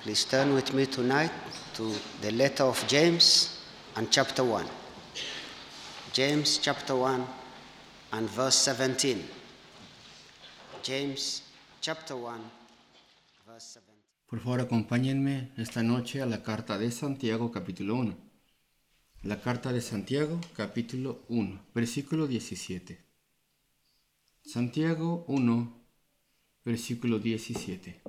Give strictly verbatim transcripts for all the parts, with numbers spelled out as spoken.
Please turn with me tonight to the letter of James and chapter one. James chapter one and verse seventeen. James chapter one, verse seventeen. Por favor, acompáñenme esta noche a la carta de Santiago, capítulo uno. La carta de Santiago, capítulo uno, versículo diecisiete. Santiago uno, versículo diecisiete.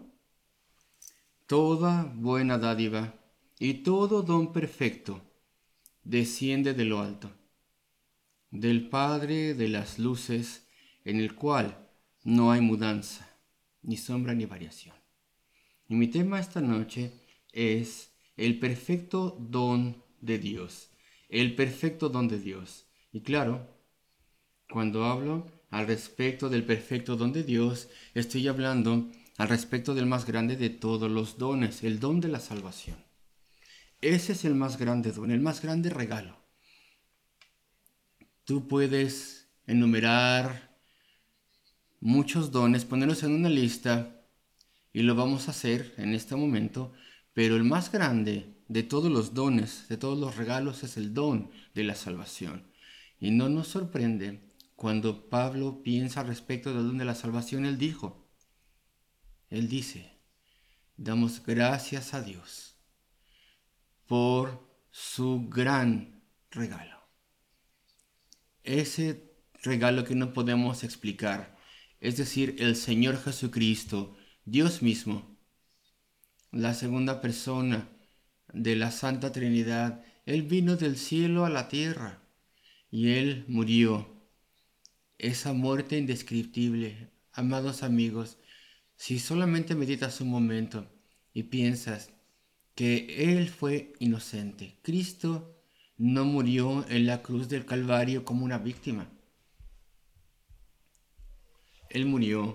Toda buena dádiva y todo don perfecto desciende de lo alto, del Padre de las luces, en el cual no hay mudanza, ni sombra ni variación. Y mi tema esta noche es el perfecto don de Dios. El perfecto don de Dios. Y claro, cuando hablo al respecto del perfecto don de Dios, estoy hablando al respecto del más grande de todos los dones, el don de la salvación. Ese es el más grande don, el más grande regalo. Tú puedes enumerar muchos dones, ponerlos en una lista, y lo vamos a hacer en este momento, pero el más grande de todos los dones, de todos los regalos, es el don de la salvación. Y no nos sorprende cuando Pablo piensa respecto del don de la salvación. Él dijo, él dice, damos gracias a Dios por su gran regalo. Ese regalo que no podemos explicar, es decir, el Señor Jesucristo, Dios mismo, la segunda persona de la Santa Trinidad. Él vino del cielo a la tierra y Él murió. Esa muerte indescriptible, amados amigos, si solamente meditas un momento y piensas que Él fue inocente, Cristo no murió en la cruz del Calvario como una víctima. Él murió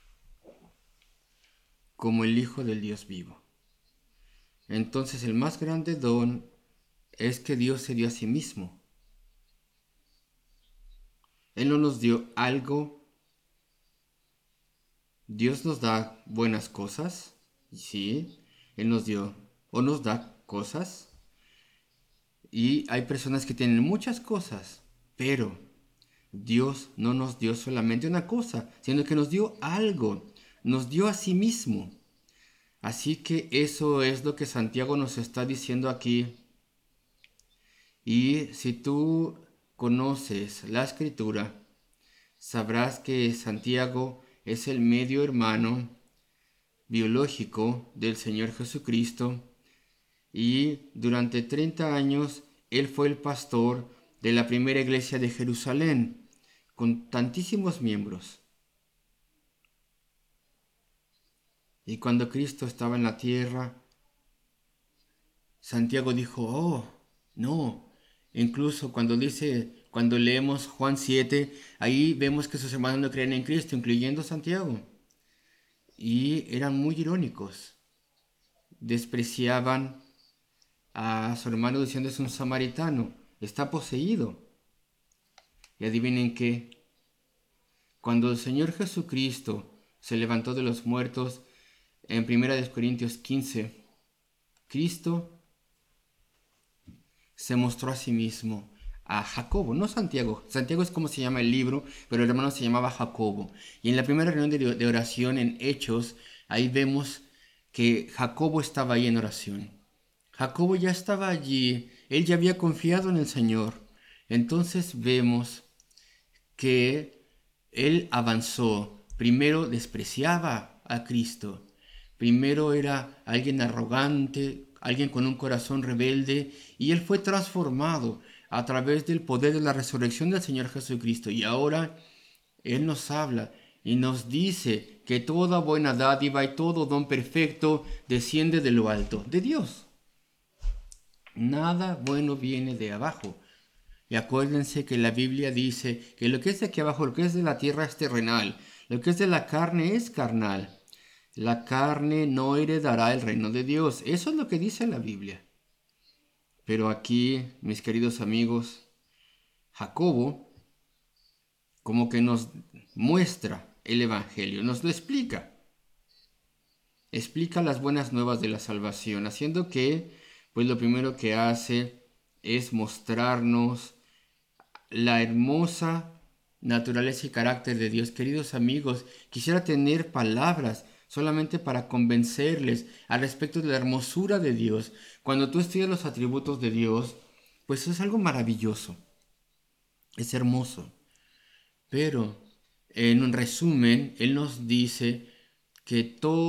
como el Hijo del Dios vivo. Entonces el más grande don es que Dios se dio a sí mismo. Él no nos dio algo. Dios nos da buenas cosas, sí, Él nos dio o nos da cosas. Y hay personas que tienen muchas cosas, pero Dios no nos dio solamente una cosa, sino que nos dio algo, nos dio a sí mismo. Así que eso es lo que Santiago nos está diciendo aquí. Y si tú conoces la Escritura, sabrás que Santiago es el medio hermano biológico del Señor Jesucristo, y durante treinta años él fue el pastor de la primera iglesia de Jerusalén, con tantísimos miembros. Y cuando Cristo estaba en la tierra, Santiago dijo, oh, no. Incluso cuando dice, cuando leemos Juan siete, ahí vemos que sus hermanos no creen en Cristo, incluyendo Santiago. Y eran muy irónicos. Despreciaban a su hermano diciendo, es un samaritano, está poseído. Y adivinen qué, cuando el Señor Jesucristo se levantó de los muertos, en primera de Corintios quince, Cristo se mostró a sí mismo a Jacobo, no Santiago. Santiago es como se llama el libro, pero el hermano se llamaba Jacobo. Y en la primera reunión de, de oración en Hechos, ahí vemos que Jacobo estaba ahí en oración. Jacobo ya estaba allí, él ya había confiado en el Señor. Entonces vemos que él avanzó. Primero despreciaba a Cristo. Primero era alguien arrogante, alguien con un corazón rebelde, y él fue transformado a través del poder de la resurrección del Señor Jesucristo. Y ahora él nos habla y nos dice que toda buena dádiva y todo don perfecto desciende de lo alto, de Dios. Nada bueno viene de abajo. Y acuérdense que la Biblia dice que lo que es de aquí abajo, lo que es de la tierra es terrenal, lo que es de la carne es carnal. La carne no heredará el reino de Dios. Eso es lo que dice la Biblia. Pero aquí, mis queridos amigos, Jacobo como que nos muestra el Evangelio, nos lo explica. explica las buenas nuevas de la salvación, haciendo que, pues lo primero que hace es mostrarnos la hermosa naturaleza y carácter de Dios. Queridos amigos, quisiera tener palabras solamente para convencerles al respecto de la hermosura de Dios. Cuando tú estudias los atributos de Dios, pues es algo maravilloso, es hermoso. Pero, en un resumen, Él nos dice que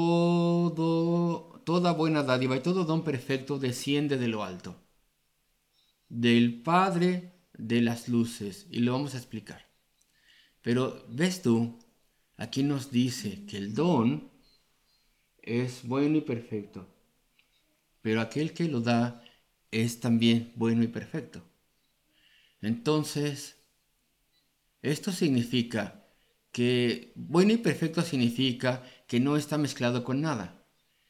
todo, toda buena dádiva y todo don perfecto desciende de lo alto, del Padre de las luces, y lo vamos a explicar. Pero, ¿ves tú? Aquí nos dice que el don es bueno y perfecto, pero aquel que lo da es también bueno y perfecto. Entonces, esto significa que bueno y perfecto significa que no está mezclado con nada.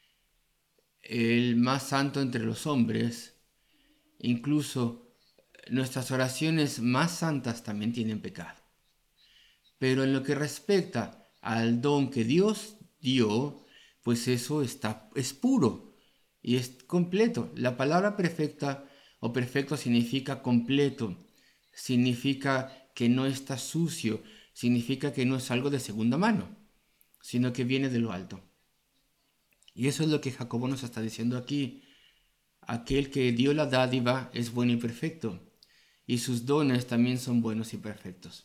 El más santo entre los hombres, incluso nuestras oraciones más santas también tienen pecado. Pero en lo que respecta al don que Dios dio, pues eso está, es puro y es completo. La palabra perfecta o perfecto significa completo, significa que no está sucio, significa que no es algo de segunda mano, sino que viene de lo alto. Y eso es lo que Jacobo nos está diciendo aquí. Aquel que dio la dádiva es bueno y perfecto, y sus dones también son buenos y perfectos.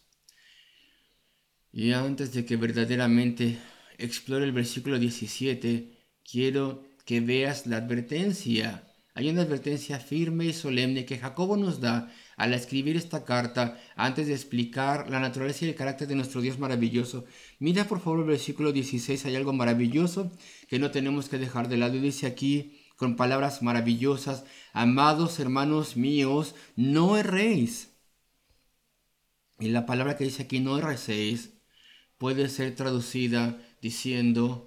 Y antes de que verdaderamente explore el versículo diecisiete, quiero que veas la advertencia. Hay una advertencia firme y solemne que Jacobo nos da al escribir esta carta antes de explicar la naturaleza y el carácter de nuestro Dios maravilloso. Mira por favor el versículo dieciséis, hay algo maravilloso que no tenemos que dejar de lado. Dice aquí con palabras maravillosas: amados hermanos míos, no erréis. Y la palabra que dice aquí, no erréis, puede ser traducida diciendo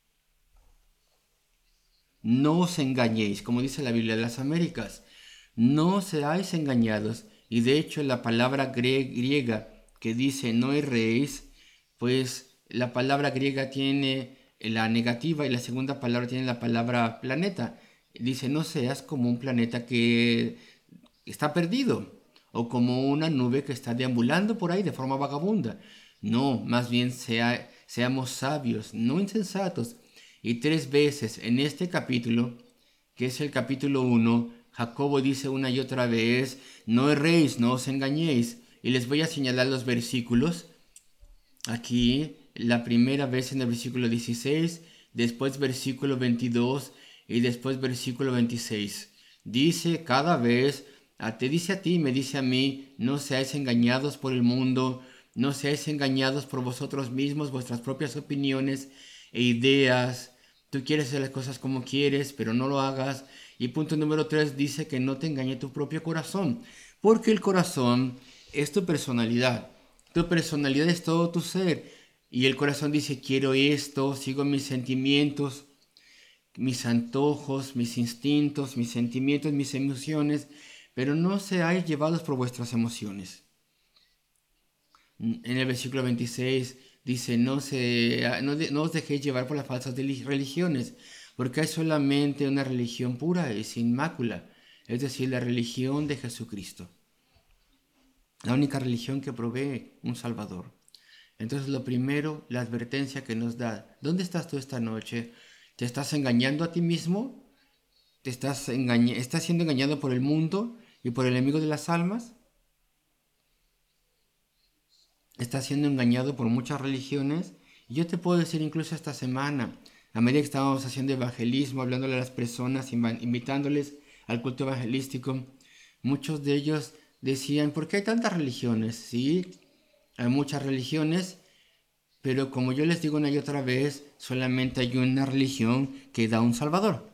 no os engañéis, como dice la Biblia de las Américas. No seáis engañados. Y de hecho la palabra grie- griega que dice no erréis, pues la palabra griega tiene la negativa y la segunda palabra tiene la palabra planeta. Dice no seas como un planeta que está perdido o como una nube que está deambulando por ahí de forma vagabunda. No, más bien sea, seamos sabios, no insensatos. Y tres veces en este capítulo, que es el capítulo uno, Jacobo dice una y otra vez, no erréis, no os engañéis. Y les voy a señalar los versículos. Aquí, la primera vez en el versículo dieciséis, después versículo veintidós y después versículo veintiséis. Dice cada vez, a, te dice a ti y me dice a mí, no seáis engañados por el mundo, no seáis engañados por vosotros mismos, vuestras propias opiniones e ideas. Tú quieres hacer las cosas como quieres, pero no lo hagas. Y punto número tres dice que no te engañe tu propio corazón, porque el corazón es tu personalidad. Tu personalidad es todo tu ser. Y el corazón dice, quiero esto, sigo mis sentimientos, mis antojos, mis instintos, mis sentimientos, mis emociones, pero no seáis llevados por vuestras emociones. En el versículo veintiséis dice, no, se, no, de, no os dejéis llevar por las falsas religiones, porque hay solamente una religión pura y sin mácula, es decir, la religión de Jesucristo. La única religión que provee un Salvador. Entonces lo primero, la advertencia que nos da. ¿Dónde estás tú esta noche? ¿Te estás engañando a ti mismo? ¿Te estás, engañ- estás siendo engañado por el mundo y por el enemigo de las almas? ¿Estás siendo engañado por muchas religiones? Y yo te puedo decir incluso esta semana, a medida que estábamos haciendo evangelismo, hablándole a las personas, invitándoles al culto evangelístico, muchos de ellos decían, ¿por qué hay tantas religiones? Sí, hay muchas religiones, pero como yo les digo una y otra vez, solamente hay una religión que da un Salvador.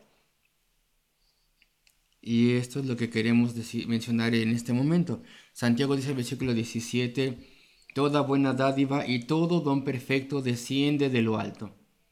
Y esto es lo que queremos decir, mencionar en este momento. Santiago dice en el versículo diecisiete, toda buena dádiva y todo don perfecto desciende de lo alto.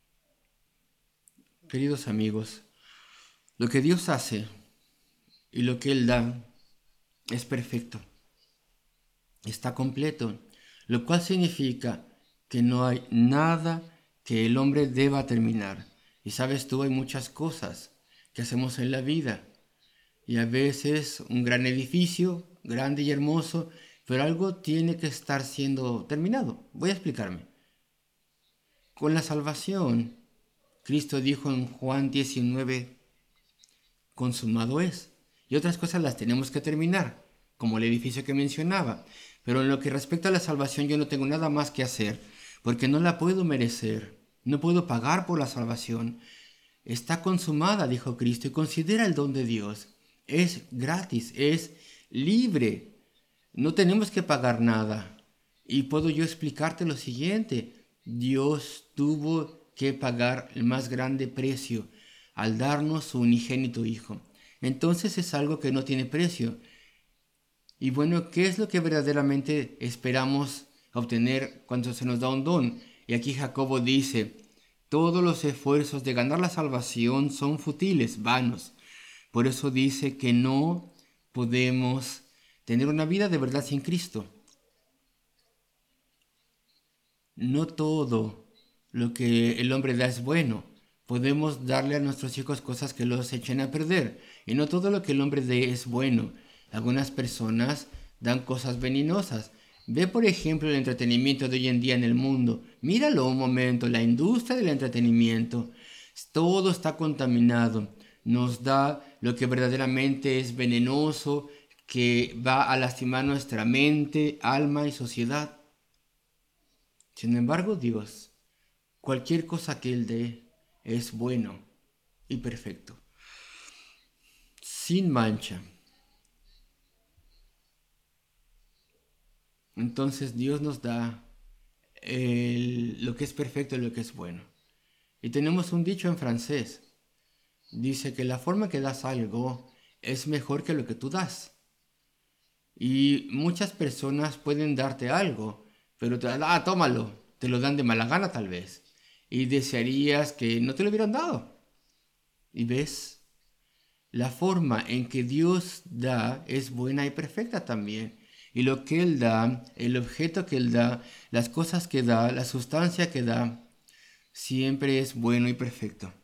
Queridos amigos, lo que Dios hace y lo que Él da es perfecto, está completo, lo cual significa que no hay nada que el hombre deba terminar. Y sabes tú, hay muchas cosas que hacemos en la vida. Y a veces un gran edificio, grande y hermoso, pero algo tiene que estar siendo terminado. Voy a explicarme. Con la salvación, Cristo dijo en Juan diecinueve, consumado es. Y otras cosas las tenemos que terminar, como el edificio que mencionaba. Pero en lo que respecta a la salvación yo no tengo nada más que hacer, porque no la puedo merecer. No puedo pagar por la salvación. Está consumada, dijo Cristo, y considera el don de Dios. Es gratis, es libre. No tenemos que pagar nada. Y puedo yo explicarte lo siguiente. Dios tuvo que pagar el más grande precio al darnos su unigénito Hijo. Entonces es algo que no tiene precio. Y bueno, ¿qué es lo que verdaderamente esperamos obtener cuando se nos da un don? Y aquí Jacobo dice, todos los esfuerzos de ganar la salvación son fútiles, vanos. Por eso dice que no podemos tener una vida de verdad sin Cristo. No todo lo que el hombre da es bueno. Podemos darle a nuestros hijos cosas que los echen a perder. Y no todo lo que el hombre dé es bueno. Algunas personas dan cosas venenosas. Ve, por ejemplo, el entretenimiento de hoy en día en el mundo. Míralo un momento, la industria del entretenimiento. Todo está contaminado. Nos da lo que verdaderamente es venenoso, que va a lastimar nuestra mente, alma y sociedad. Sin embargo, Dios, cualquier cosa que Él dé es bueno y perfecto, sin mancha. Entonces Dios nos da el, lo que es perfecto y lo que es bueno. Y tenemos un dicho en francés. Dice que la forma que das algo es mejor que lo que tú das. Y muchas personas pueden darte algo, pero te ah, tómalo, te lo dan de mala gana tal vez. Y desearías que no te lo hubieran dado. Y ves, la forma en que Dios da es buena y perfecta también. Y lo que Él da, el objeto que Él da, las cosas que da, la sustancia que da, siempre es bueno y perfecto.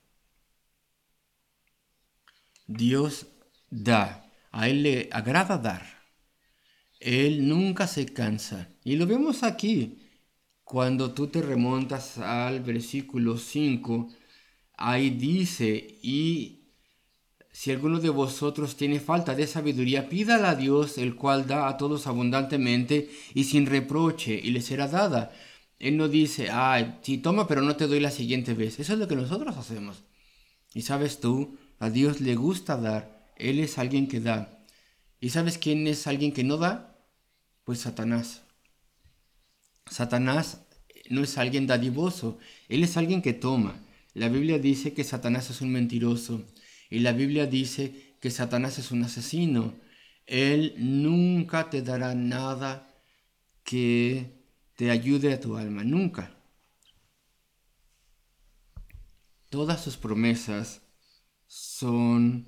Dios da, a Él le agrada dar. Él nunca se cansa. Y lo vemos aquí. Cuando tú te remontas al versículo cinco, ahí dice, y si alguno de vosotros tiene falta de sabiduría, pídala a Dios, el cual da a todos abundantemente y sin reproche, y le será dada. Él no dice, ah, sí, toma, pero no te doy la siguiente vez. Eso es lo que nosotros hacemos. Y sabes tú, a Dios le gusta dar. Él es alguien que da. ¿Y sabes quién es alguien que no da? Pues Satanás. Satanás no es alguien dadivoso, él es alguien que toma. La Biblia dice que Satanás es un mentiroso y la Biblia dice que Satanás es un asesino. Él nunca te dará nada que te ayude a tu alma, nunca. Todas sus promesas son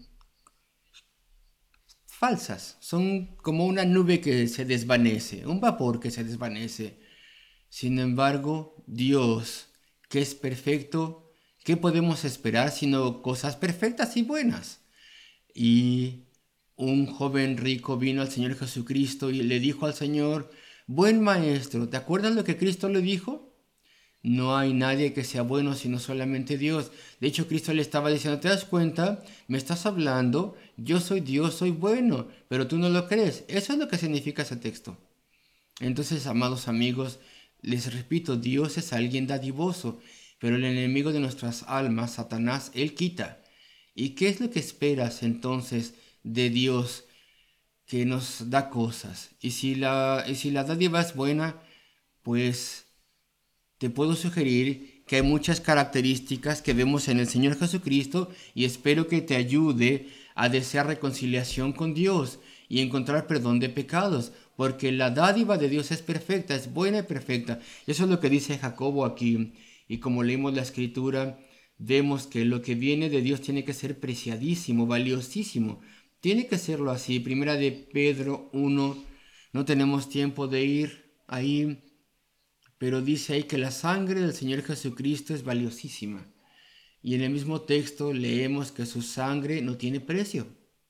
falsas, son como una nube que se desvanece, un vapor que se desvanece. Sin embargo, Dios, que es perfecto, ¿qué podemos esperar sino cosas perfectas y buenas? Y un joven rico vino al Señor Jesucristo y le dijo al Señor, buen maestro, ¿te acuerdas lo que Cristo le dijo? No hay nadie que sea bueno sino solamente Dios. De hecho, Cristo le estaba diciendo, ¿te das cuenta? Me estás hablando, yo soy Dios, soy bueno, pero tú no lo crees. Eso es lo que significa ese texto. Entonces, amados amigos, les repito, Dios es alguien dadivoso, pero el enemigo de nuestras almas, Satanás, él quita. ¿Y qué es lo que esperas entonces de Dios que nos da cosas? Y si la, y si la dádiva es buena, pues te puedo sugerir que hay muchas características que vemos en el Señor Jesucristo y espero que te ayude a desear reconciliación con Dios y encontrar perdón de pecados, porque la dádiva de Dios es perfecta, es buena y perfecta. Eso es lo que dice Jacobo aquí. Y como leímos la Escritura, vemos que lo que viene de Dios tiene que ser preciadísimo, valiosísimo. Tiene que serlo así. Primera de Pedro uno, no tenemos tiempo de ir ahí, pero dice ahí que la sangre del Señor Jesucristo es valiosísima. Y en el mismo texto leemos que su sangre no tiene precio.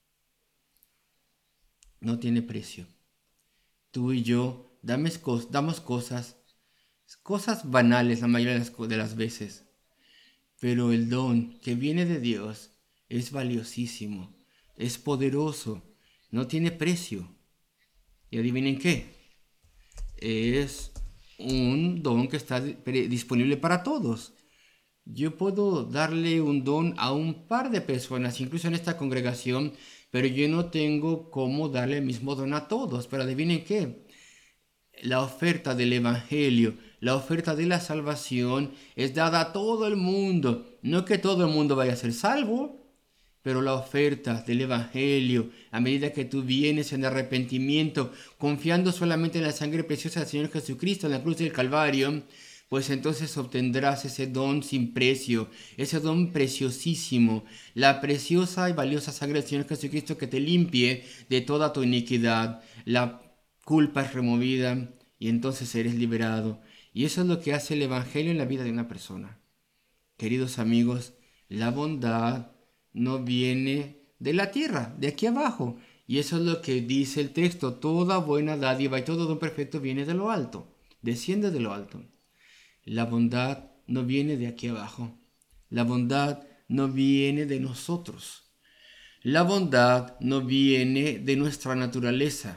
No tiene precio. Tú y yo damos, damos cosas, cosas banales la mayoría de las, de las veces. Pero el don que viene de Dios es valiosísimo, es poderoso, no tiene precio. Y adivinen qué, es un don que está disponible para todos. Yo puedo darle un don a un par de personas, incluso en esta congregación, pero yo no tengo cómo darle el mismo don a todos. Pero adivinen qué, la oferta del Evangelio, la oferta de la salvación es dada a todo el mundo. No que todo el mundo vaya a ser salvo, pero la oferta del Evangelio, a medida que tú vienes en arrepentimiento, confiando solamente en la sangre preciosa del Señor Jesucristo en la cruz del Calvario, pues entonces obtendrás ese don sin precio, ese don preciosísimo, la preciosa y valiosa sangre del Señor Jesucristo que te limpie de toda tu iniquidad. La culpa es removida y entonces eres liberado. Y eso es lo que hace el Evangelio en la vida de una persona. Queridos amigos, la bondad no viene de la tierra, de aquí abajo. Y eso es lo que dice el texto. Toda buena dádiva y todo don perfecto viene de lo alto, desciende de lo alto. La bondad no viene de aquí abajo. La bondad no viene de nosotros. La bondad no viene de nuestra naturaleza.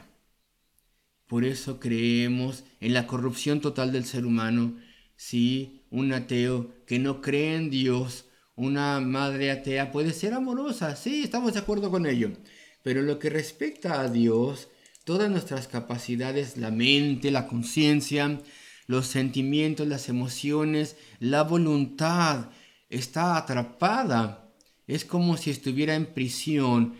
Por eso creemos en la corrupción total del ser humano. Sí, un ateo que no cree en Dios, una madre atea puede ser amorosa, sí, estamos de acuerdo con ello. Pero lo que respecta a Dios, todas nuestras capacidades, la mente, la conciencia, los sentimientos, las emociones, la voluntad, está atrapada. Es como si estuviera en prisión.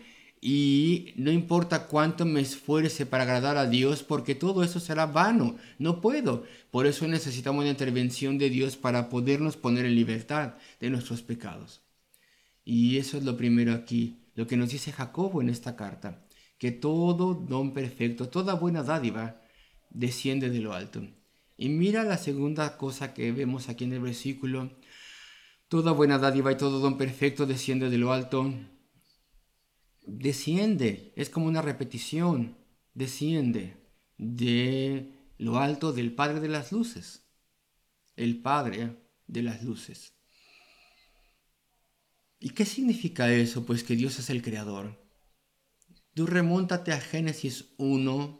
Y no importa cuánto me esfuerce para agradar a Dios, porque todo eso será vano. No puedo. Por eso necesitamos la intervención de Dios para podernos poner en libertad de nuestros pecados. Y eso es lo primero aquí, lo que nos dice Jacobo en esta carta, que todo don perfecto, toda buena dádiva, desciende de lo alto. Y mira la segunda cosa que vemos aquí en el versículo. Toda buena dádiva y todo don perfecto desciende de lo alto. Desciende, es como una repetición, desciende de lo alto del Padre de las luces, el Padre de las luces. ¿Y qué significa eso? Pues que Dios es el creador. Tú remóntate a Génesis uno,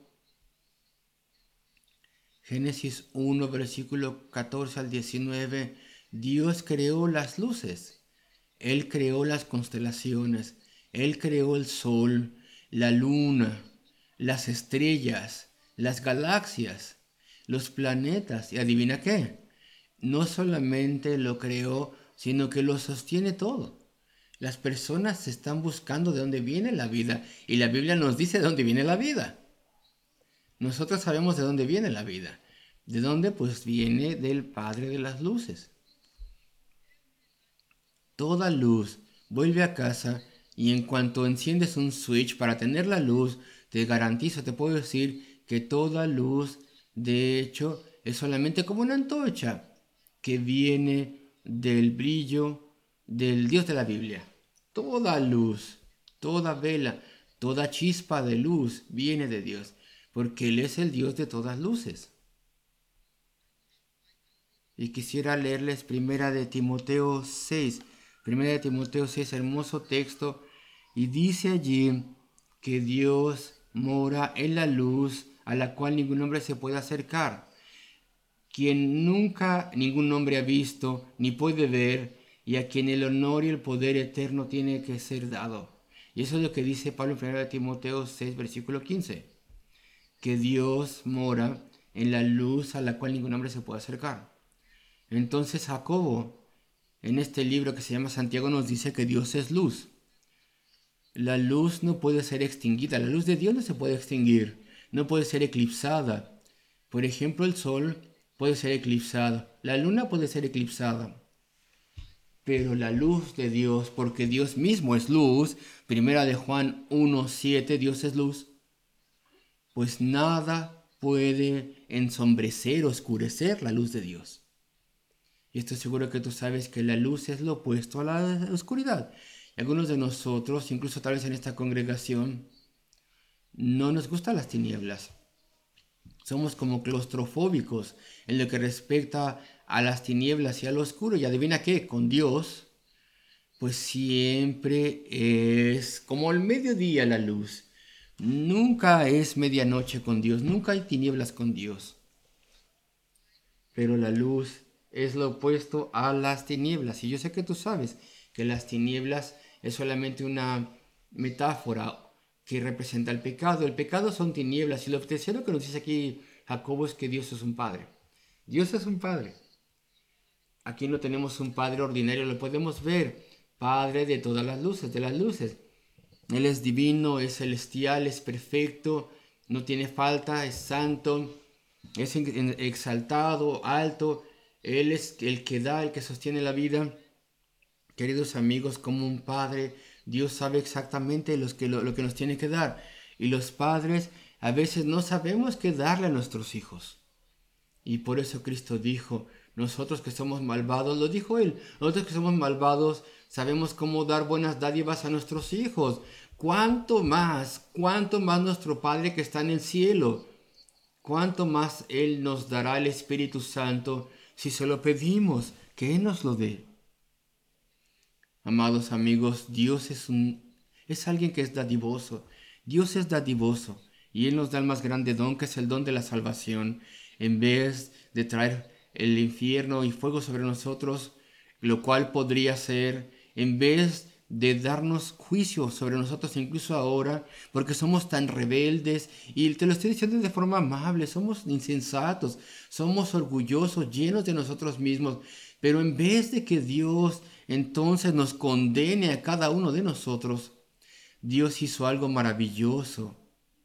Génesis uno, versículo catorce al diecinueve. Dios creó las luces, Él creó las constelaciones, Él creó el sol, la luna, las estrellas, las galaxias, los planetas. ¿Y adivina qué? No solamente lo creó, sino que lo sostiene todo. Las personas están buscando de dónde viene la vida y la Biblia nos dice de dónde viene la vida. Nosotros sabemos de dónde viene la vida. ¿De dónde? Pues viene del Padre de las luces. Toda luz vuelve a casa y en cuanto enciendes un switch para tener la luz, te garantizo, te puedo decir que toda luz, de hecho, es solamente como una antorcha que viene del brillo del Dios de la Biblia. Toda luz, toda vela, toda chispa de luz viene de Dios, porque Él es el Dios de todas luces. Y quisiera leerles primera de Timoteo seis, primera de Timoteo seis, hermoso texto, y dice allí que Dios mora en la luz a la cual ningún hombre se puede acercar, quien nunca ningún hombre ha visto ni puede ver, y a quien el honor y el poder eterno tiene que ser dado. Y eso es lo que dice Pablo en primera de Timoteo seis, versículo quince, que Dios mora en la luz a la cual ningún hombre se puede acercar. Entonces Jacobo, en este libro que se llama Santiago, nos dice que Dios es luz. La luz no puede ser extinguida, la luz de Dios no se puede extinguir, no puede ser eclipsada. Por ejemplo, el sol puede ser eclipsado, la luna puede ser eclipsada, pero la luz de Dios, porque Dios mismo es luz, primera de Juan uno, siete, Dios es luz, pues nada puede ensombrecer, oscurecer la luz de Dios. Y estoy seguro que tú sabes que la luz es lo opuesto a la oscuridad. Y algunos de nosotros, incluso tal vez en esta congregación, no nos gustan las tinieblas. Somos como claustrofóbicos en lo que respecta a las tinieblas y a lo oscuro. Y adivina qué, con Dios, pues siempre es como el mediodía la luz. Nunca es medianoche con Dios, nunca hay tinieblas con Dios. Pero la luz es lo opuesto a las tinieblas. Y yo sé que tú sabes que las tinieblas es solamente una metáfora que representa el pecado. El pecado son tinieblas. Y lo tercero que nos dice aquí Jacobo es que Dios es un padre. Dios es un padre. Aquí no tenemos un padre ordinario, lo podemos ver. Padre de todas las luces, de las luces. Él es divino, es celestial, es perfecto, no tiene falta, es santo, es exaltado, alto. Él es el que da, el que sostiene la vida. Queridos amigos, como un padre, Dios sabe exactamente los que, lo, lo que nos tiene que dar. Y los padres a veces no sabemos qué darle a nuestros hijos. Y por eso Cristo dijo, nosotros que somos malvados, lo dijo Él, nosotros que somos malvados sabemos cómo dar buenas dádivas a nuestros hijos. ¿Cuánto más, cuánto más nuestro Padre que está en el cielo? ¿Cuánto más Él nos dará el Espíritu Santo si se lo pedimos, que Él nos lo dé? Amados amigos, Dios es, un, es alguien que es dadivoso. Dios es dadivoso y Él nos da el más grande don, que es el don de la salvación. En vez de traer el infierno y fuego sobre nosotros, lo cual podría ser, en vez de darnos juicio sobre nosotros incluso ahora, porque somos tan rebeldes, y te lo estoy diciendo de forma amable, somos insensatos, somos orgullosos, llenos de nosotros mismos, pero en vez de que Dios entonces nos condene a cada uno de nosotros, Dios hizo algo maravilloso.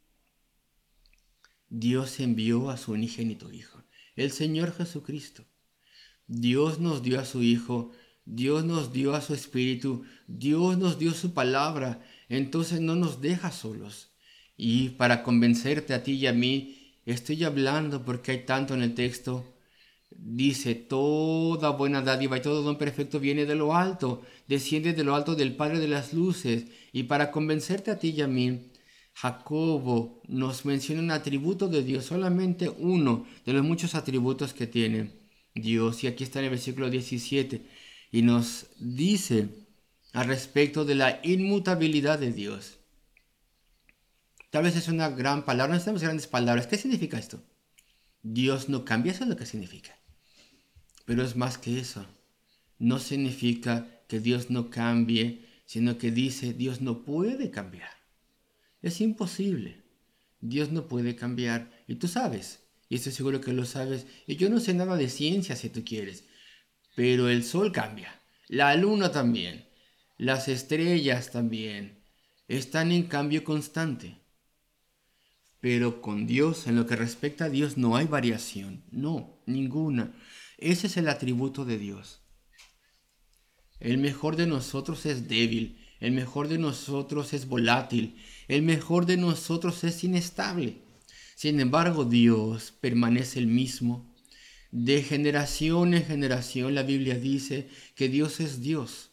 Dios envió a su unigénito Hijo, el Señor Jesucristo. Dios nos dio a su Hijo, Dios nos dio a su Espíritu, Dios nos dio su palabra, entonces no nos deja solos. Y para convencerte a ti y a mí, estoy hablando porque hay tanto en el texto. Dice, toda buena dádiva y todo don perfecto viene de lo alto, desciende de lo alto del Padre de las luces. Y para convencerte a ti y a mí, Jacobo nos menciona un atributo de Dios, solamente uno de los muchos atributos que tiene Dios. Y aquí está en el versículo diecisiete. Y nos dice al respecto de la inmutabilidad de Dios. Tal vez es una gran palabra, no necesitamos grandes palabras. ¿Qué significa esto? Dios no cambia, eso es lo que significa. Pero es más que eso. No significa que Dios no cambie, sino que dice Dios no puede cambiar. Es imposible. Dios no puede cambiar. Y tú sabes, y estoy seguro que lo sabes. Y yo no sé nada de ciencia si tú quieres. Pero el sol cambia. La luna también. Las estrellas también. Están en cambio constante. Pero con Dios, en lo que respecta a Dios, no hay variación. No, ninguna. Ese es el atributo de Dios. El mejor de nosotros es débil. El mejor de nosotros es volátil. El mejor de nosotros es inestable. Sin embargo, Dios permanece el mismo. De generación en generación, la Biblia dice que Dios es Dios.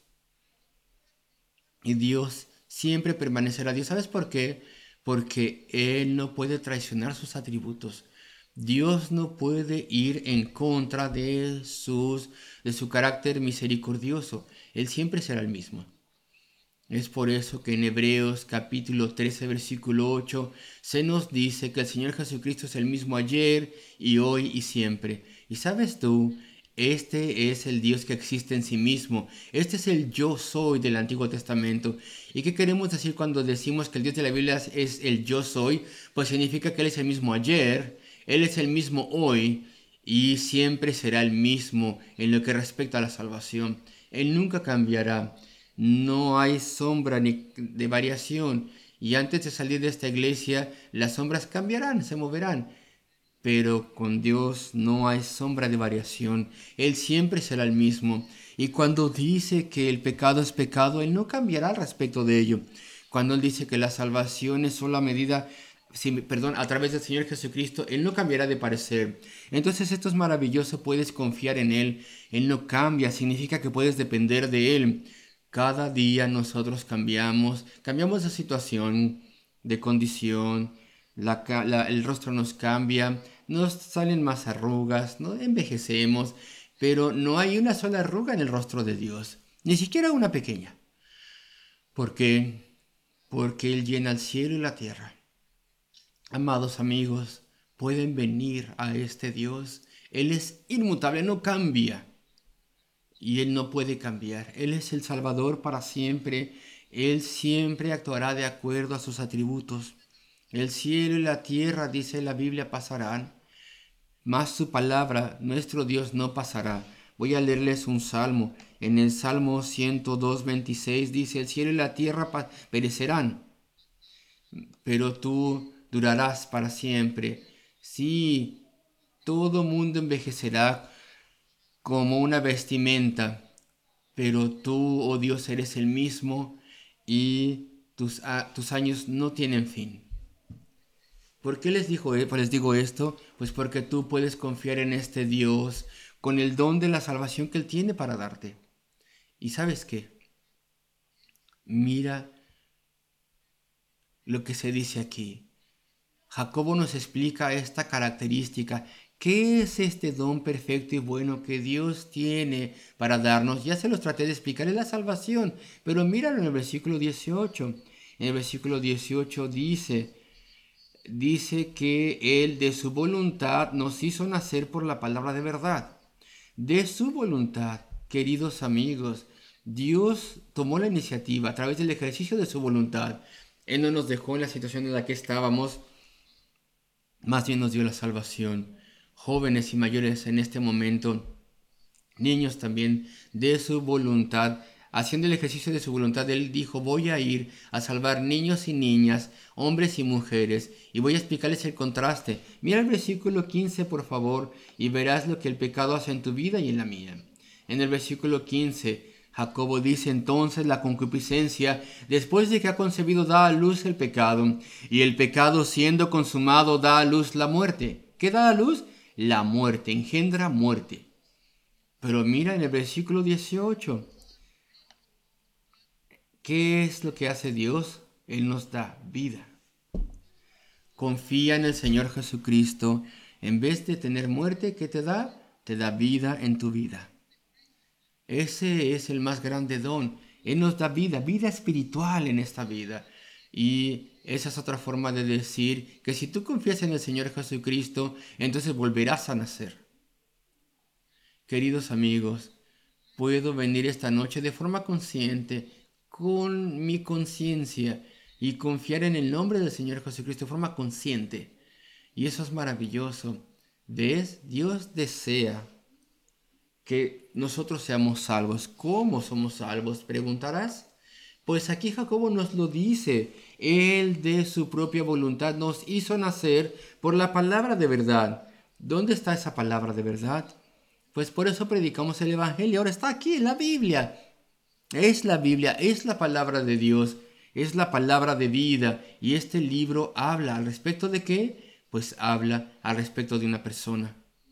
Y Dios siempre permanecerá Dios. ¿Sabes por qué? Porque Él no puede traicionar sus atributos. Dios no puede ir en contra de, sus, de su carácter misericordioso. Él siempre será el mismo. Es por eso que en Hebreos capítulo trece, versículo ocho, se nos dice que el Señor Jesucristo es el mismo ayer y hoy y siempre. Y sabes tú, este es el Dios que existe en sí mismo. Este es el yo soy del Antiguo Testamento. ¿Y qué queremos decir cuando decimos que el Dios de la Biblia es el yo soy? Pues significa que Él es el mismo ayer, Él es el mismo hoy y siempre será el mismo en lo que respecta a la salvación. Él nunca cambiará. No hay sombra ni de variación. Y antes de salir de esta iglesia, las sombras cambiarán, se moverán. Pero con Dios no hay sombra de variación. Él siempre será el mismo. Y cuando dice que el pecado es pecado, Él no cambiará al respecto de ello. Cuando Él dice que la salvación es solo a medida sí, perdón, a través del Señor Jesucristo, Él no cambiará de parecer. Entonces esto es maravilloso, puedes confiar en Él. Él no cambia, significa que puedes depender de Él. Cada día nosotros cambiamos, cambiamos de situación, de condición, la, ca- la- el rostro nos cambia, nos salen más arrugas, no envejecemos, pero no hay una sola arruga en el rostro de Dios, ni siquiera una pequeña. ¿Por qué? Porque Él llena el cielo y la tierra. Amados amigos, pueden venir a este Dios. Él es inmutable, no cambia. Y Él no puede cambiar. Él es el Salvador para siempre. Él siempre actuará de acuerdo a sus atributos. El cielo y la tierra, dice la Biblia, pasarán, mas su palabra, nuestro Dios, no pasará. Voy a leerles un salmo. En el Salmo ciento dos, veintiséis dice, el cielo y la tierra perecerán, pero tú durarás para siempre. Sí, todo mundo envejecerá como una vestimenta, pero tú, oh Dios, eres el mismo y tus, a- tus años no tienen fin. ¿Por qué les, digo, eh, les digo esto? Pues porque tú puedes confiar en este Dios con el don de la salvación que Él tiene para darte. ¿Y sabes qué? Mira lo que se dice aquí. Jacobo nos explica esta característica. ¿Qué es este don perfecto y bueno que Dios tiene para darnos? Ya se los traté de explicar, es la salvación, pero míralo en el versículo dieciocho. En el versículo dieciocho dice, dice que Él de su voluntad nos hizo nacer por la palabra de verdad. De su voluntad, queridos amigos, Dios tomó la iniciativa a través del ejercicio de su voluntad. Él no nos dejó en la situación en la que estábamos, más bien nos dio la salvación. Jóvenes y mayores en este momento, niños también, de su voluntad, haciendo el ejercicio de su voluntad, Él dijo, voy a ir a salvar niños y niñas, hombres y mujeres, y voy a explicarles el contraste. Mira el versículo quince, por favor, y verás lo que el pecado hace en tu vida y en la mía. En el versículo quince, Jacobo dice entonces la concupiscencia, después de que ha concebido, da a luz el pecado, y el pecado siendo consumado da a luz la muerte. ¿Qué da a luz? La muerte, engendra muerte. Pero mira en el versículo dieciocho, ¿qué es lo que hace Dios? Él nos da vida. Confía en el Señor Jesucristo. En vez de tener muerte, ¿qué te da? Te da vida en tu vida. Ese es el más grande don. Él nos da vida, vida espiritual en esta vida. Y esa es otra forma de decir que si tú confías en el Señor Jesucristo, entonces volverás a nacer. Queridos amigos, puedo venir esta noche de forma consciente, con mi conciencia, y confiar en el nombre del Señor Jesucristo de forma consciente. Y eso es maravilloso. ¿Ves? Dios desea que nosotros seamos salvos. ¿Cómo somos salvos? Preguntarás. Pues aquí Jacobo nos lo dice. Él de su propia voluntad nos hizo nacer por la palabra de verdad. ¿Dónde está esa palabra de verdad? Pues por eso predicamos el Evangelio. Ahora está aquí en la Biblia. Es la Biblia, es la palabra de Dios, es la palabra de vida. Y este libro habla al respecto de qué? Pues habla al respecto de una persona.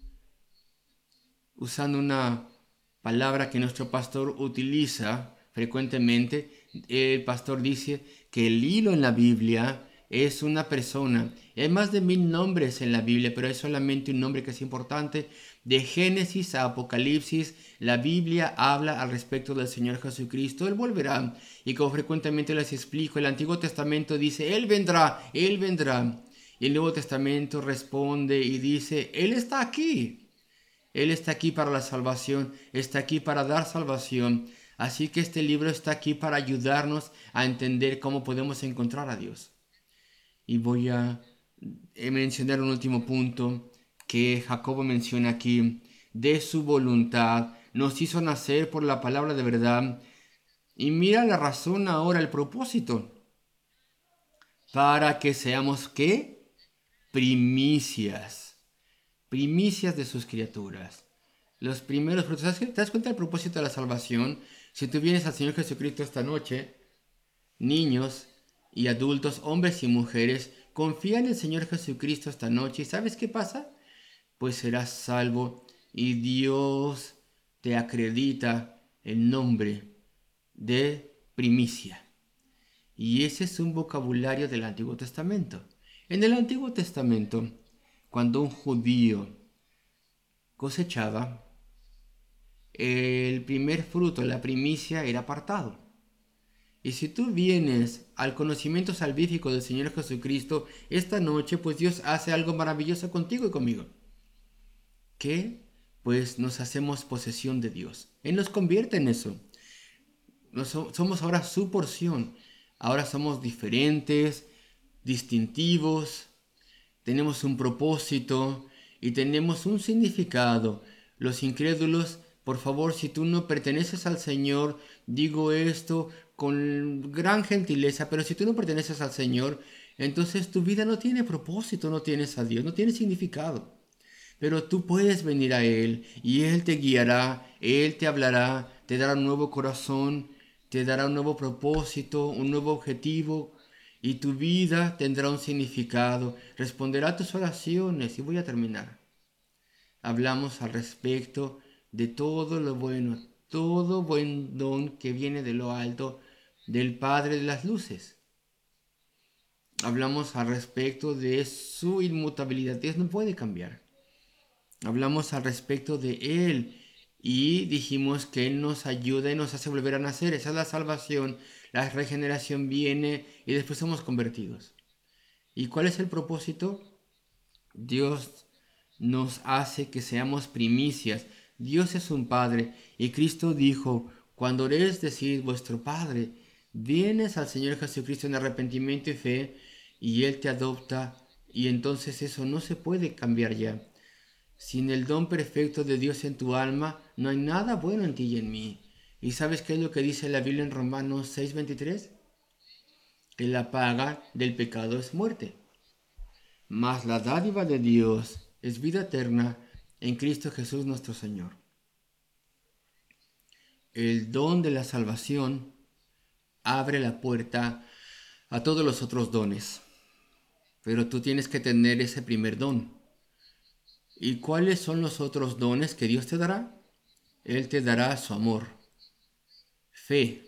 Usando una palabra que nuestro pastor utiliza frecuentemente, el pastor dice que el hilo en la Biblia es una persona. Hay más de mil nombres en la Biblia, pero hay solamente un nombre que es importante. De Génesis a Apocalipsis, la Biblia habla al respecto del Señor Jesucristo. Él volverá. Y como frecuentemente les explico, el Antiguo Testamento dice, Él vendrá, Él vendrá. Y el Nuevo Testamento responde y dice, Él está aquí. Él está aquí para la salvación, está aquí para dar salvación. Así que este libro está aquí para ayudarnos a entender cómo podemos encontrar a Dios. Y voy a mencionar un último punto que Jacobo menciona aquí. De su voluntad nos hizo nacer por la palabra de verdad. Y mira la razón ahora, el propósito. Para que seamos, ¿qué? Primicias. Primicias de sus criaturas. Los primeros frutos. ¿Te das cuenta del propósito de la salvación? Si tú vienes al Señor Jesucristo esta noche, niños y adultos, hombres y mujeres, Confía en el Señor Jesucristo esta noche y ¿sabes qué pasa? Pues serás salvo y Dios te acredita el nombre de primicia. Y ese es un vocabulario del Antiguo Testamento. En el Antiguo Testamento, cuando un judío cosechaba, el primer fruto, la primicia, era apartado. Y si tú vienes al conocimiento salvífico del Señor Jesucristo esta noche, pues Dios hace algo maravilloso contigo y conmigo. ¿Qué? Pues nos hacemos posesión de Dios. Él nos convierte en eso. Nos, somos ahora su porción. Ahora somos diferentes, distintivos, tenemos un propósito y tenemos un significado. Los incrédulos, por favor, si tú no perteneces al Señor, digo esto con gran gentileza, pero si tú no perteneces al Señor, entonces tu vida no tiene propósito, no tienes a Dios, no tiene significado. Pero tú puedes venir a Él y Él te guiará, Él te hablará, te dará un nuevo corazón, te dará un nuevo propósito, un nuevo objetivo y tu vida tendrá un significado, responderá a tus oraciones. Y voy a terminar. Hablamos al respecto de todo lo bueno, todo buen don que viene de lo alto, del Padre de las luces. Hablamos al respecto de su inmutabilidad, Dios no puede cambiar. Hablamos al respecto de Él y dijimos que Él nos ayuda y nos hace volver a nacer. Esa es la salvación, la regeneración viene y después somos convertidos. ¿Y cuál es el propósito? Dios nos hace que seamos primicias. Dios es un Padre y Cristo dijo, cuando oréis decid vuestro Padre, vienes al Señor Jesucristo en arrepentimiento y fe y Él te adopta y entonces eso no se puede cambiar ya. Sin el don perfecto de Dios en tu alma, no hay nada bueno en ti y en mí. ¿Y sabes qué es lo que dice la Biblia en Romanos seis veintitrés? Que la paga del pecado es muerte. Mas la dádiva de Dios es vida eterna en Cristo Jesús nuestro Señor. El don de la salvación abre la puerta a todos los otros dones. Pero tú tienes que tener ese primer don. ¿Y cuáles son los otros dones que Dios te dará? Él te dará su amor, fe,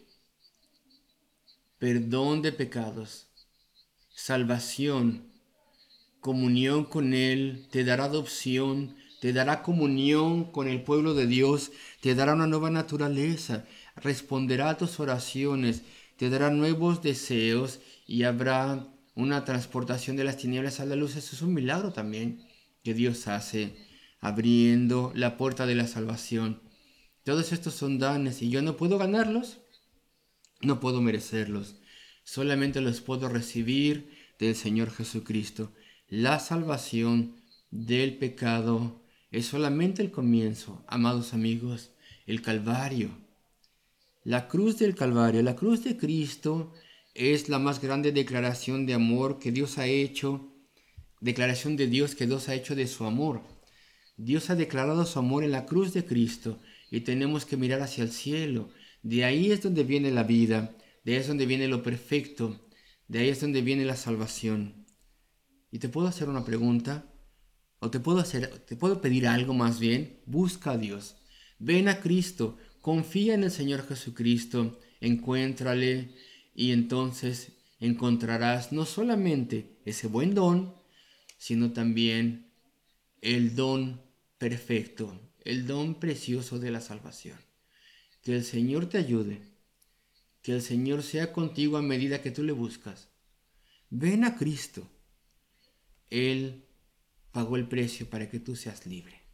perdón de pecados, salvación, comunión con Él, te dará adopción, te dará comunión con el pueblo de Dios, te dará una nueva naturaleza, responderá a tus oraciones, te dará nuevos deseos y habrá una transportación de las tinieblas a la luz. Eso es un milagro también que Dios hace, abriendo la puerta de la salvación. Todos estos son dones y yo no puedo ganarlos, no puedo merecerlos, solamente los puedo recibir del Señor Jesucristo. La salvación del pecado es solamente el comienzo, amados amigos, el Calvario. La cruz del Calvario, la cruz de Cristo es la más grande declaración de amor que Dios ha hecho, declaración de Dios que Dios ha hecho de su amor. Dios ha declarado su amor en la cruz de Cristo y tenemos que mirar hacia el cielo. De ahí es donde viene la vida, de ahí es donde viene lo perfecto, de ahí es donde viene la salvación. Y te puedo hacer una pregunta, o te puedo hacer, te puedo pedir algo más bien. Busca a Dios, ven a Cristo, confía en el Señor Jesucristo, encuéntrale y entonces encontrarás no solamente ese buen don, sino también el don perfecto, el don precioso de la salvación. Que el Señor te ayude, que el Señor sea contigo a medida que tú le buscas. Ven a Cristo. Él pagó el precio para que tú seas libre.